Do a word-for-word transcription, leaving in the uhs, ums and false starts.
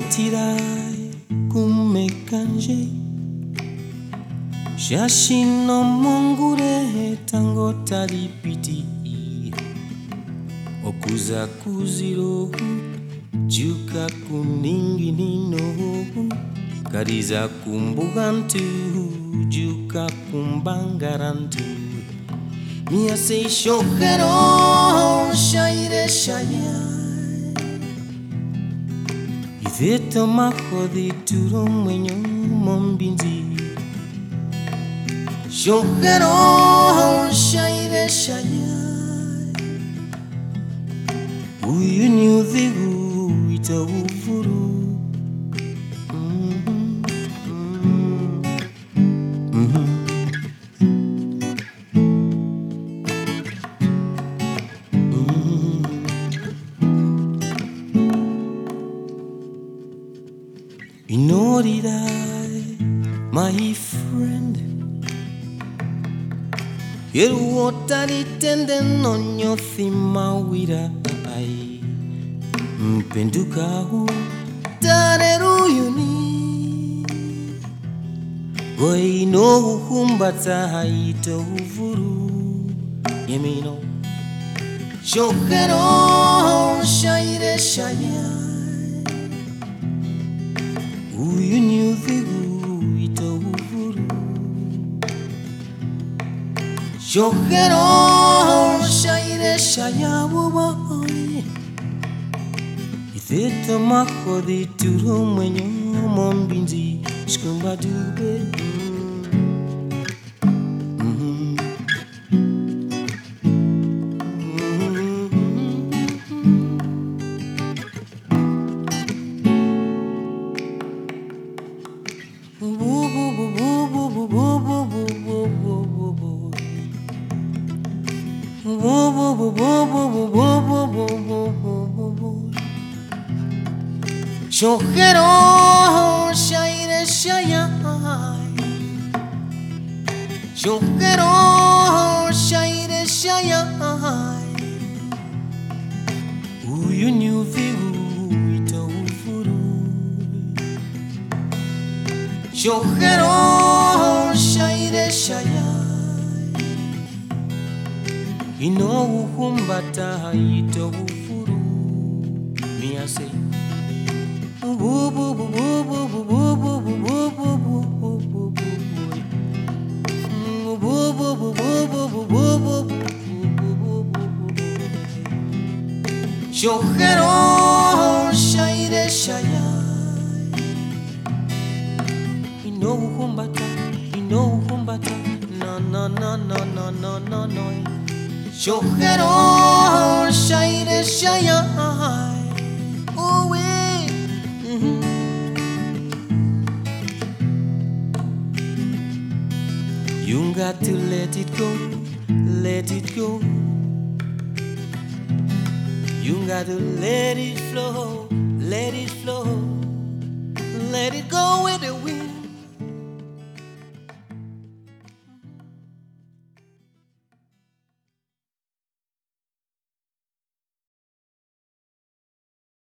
tirai come kanji Shashino mongure tango taripiti Okuza kuziro Juka kuningi nino Kariza kumbugantu Juka kumbangarantu Mia sei shokero Shaire shaya Iveta makodi turo mwenyo mombinzi Shokero shaire shaya Uyu nyudhigu ita uvuru Mm-hmm. Mm-hmm. Inoridai, my friend Quiero otari tenden onyo thima wira ai Mpenduka hu tareru yuni Goi no humbata haito uvuru Yemino Shokero shaire shaya Uyu nyudhigu ita uvuru Shokero shaire shaya wuboy Itheta makodi turo mwenyo mombinzi Shkumba dube Shokero shaire shayai Shokero shaire shayai Uyu nyuvigu ita ufuru Shokero shaire shayai Ino uhumbata ita ufuru Mia say Boo boo boo boo boo boo boo boo boo boo boo boo boo boo boo boo boo boo boo Shokero shaire shayai Ino uhumbata, ino uhumbata Na na na na na na na na Shokero shaire shayai Oh we You got to let it go, let it go. You got to let it flow, let it flow, let it go.